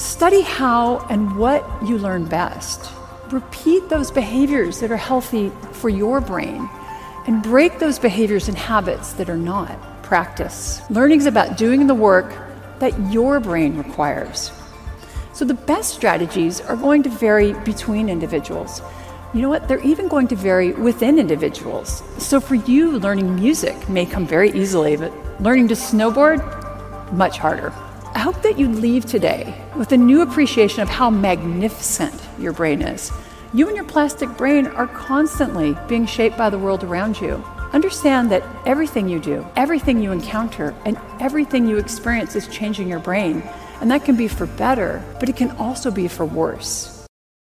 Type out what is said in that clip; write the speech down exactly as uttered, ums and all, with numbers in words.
Study how and what you learn best. Repeat those behaviors that are healthy for your brain and break those behaviors and habits that are not. Practice. Learning is about doing the work that your brain requires. So the best strategies are going to vary between individuals. You know what? They're even going to vary within individuals. So for you, learning music may come very easily, but learning to snowboard, much harder. I hope that you leave today with a new appreciation of how magnificent your brain is. You and your plastic brain are constantly being shaped by the world around you. Understand that everything you do, everything you encounter, and everything you experience is changing your brain. And that can be for better, but it can also be for worse.